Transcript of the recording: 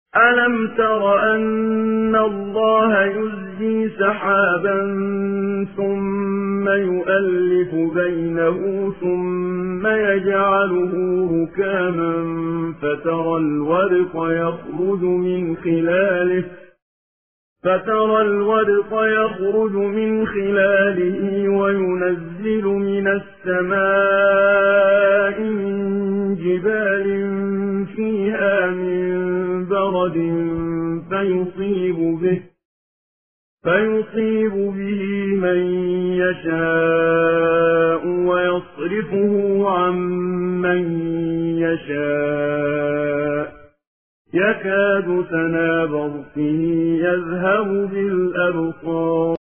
أَلَمْ تَرَ أَنَّ اللَّهَ يُزْجِي سَحَابًا ثُمَّ يُؤَلِّفُ بَيْنَهُ ثُمَّ يَجْعَلُهُ رُكَامًا فترى الودق يخرج من خلاله وينزل من السماء من جبال فيها من برد فيصيب به من يشاء ويصرفه عن من يشاء يكاد سنا برقه يذهب بالأبصار